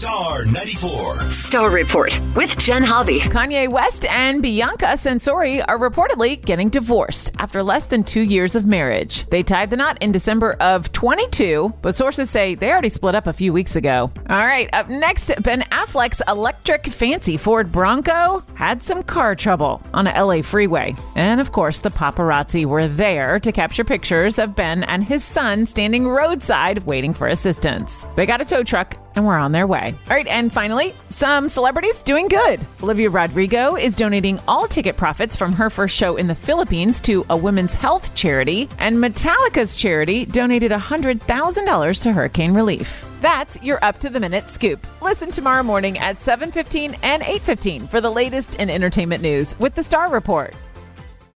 Star 94. Star Report with Jen Hobby. Kanye West and Bianca Censori are reportedly getting divorced after less than 2 years of marriage. They tied the knot in December of 22, but sources say they already split up a few weeks ago. All right, up next, Ben Affleck's electric fancy Ford Bronco had some car trouble on a LA freeway. And of course, the paparazzi were there to capture pictures of Ben and his son standing roadside waiting for assistance. They got a tow truck and we're on their way. All right, and finally, some celebrities doing good. Olivia Rodrigo is donating all ticket profits from her first show in the Philippines to a women's health charity, and Metallica's charity donated $100,000 to hurricane relief. That's your up-to-the-minute scoop. Listen tomorrow morning at 7:15 and 8:15 for the latest in entertainment news with the Star Report.